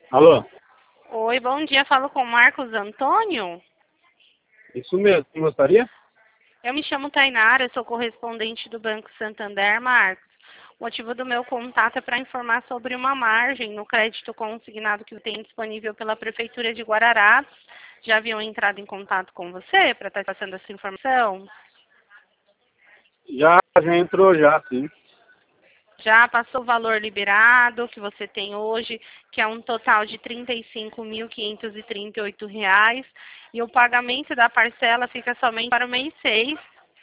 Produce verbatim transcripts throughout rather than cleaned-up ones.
Alô? Oi, bom dia. Falo com o Marcos Antônio. Isso mesmo, você gostaria? Eu me chamo Tainara, sou correspondente do Banco Santander, Marcos. O motivo do meu contato é para informar sobre uma margem no crédito consignado que tem disponível pela Prefeitura de Guararapes. Já haviam entrado em contato com você para estar passando essa informação? Já, já entrou já, sim. Já passou o valor liberado que você tem hoje, que é um total de trinta e cinco mil quinhentos e trinta e oito reais, e o pagamento da parcela fica somente para o mês seis.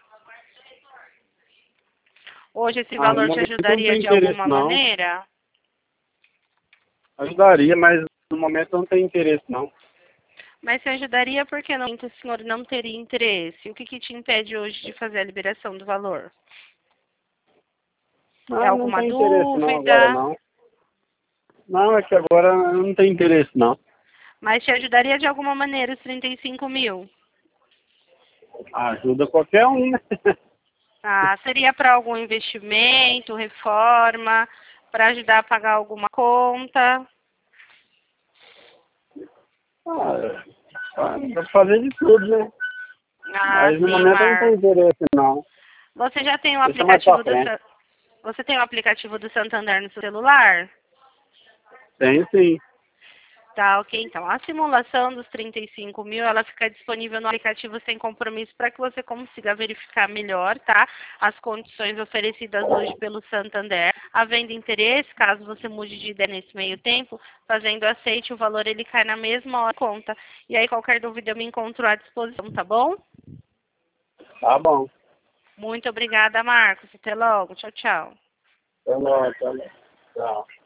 Hoje esse Ah, no valor te momento não ajudaria tem de interesse alguma não. maneira? Ajudaria, mas no momento não tem interesse não. Mas se ajudaria porque não, o senhor não teria interesse? O que, que te impede hoje de fazer a liberação do valor? É Ah, não alguma tem interesse não agora dúvida? não. Não, é que agora não tem interesse não. Mas te ajudaria de alguma maneira os trinta e cinco mil? Ajuda qualquer um, né? Ah, seria para algum investimento, reforma, para ajudar a pagar alguma conta? Ah, ah, dá pra fazer de tudo, né? Ah, Mas no sim, momento não tem Marcos. interesse não. Você já tem o Deixa mais pra aplicativo do frente. Sa- Você tem o aplicativo do Santander no seu celular? Tem sim. Tá, ok. Então, a simulação dos trinta e cinco mil, ela fica disponível no aplicativo sem compromisso para que você consiga verificar melhor, tá? As condições oferecidas hoje pelo Santander. Havendo interesse, caso você mude de ideia nesse meio tempo, fazendo aceite, o valor ele cai na mesma hora da conta. E aí, qualquer dúvida, eu me encontro à disposição, tá bom? Tá bom. Muito obrigada, Marcos. Até logo. Tchau, tchau. Tá bom, tá bom. Tchau.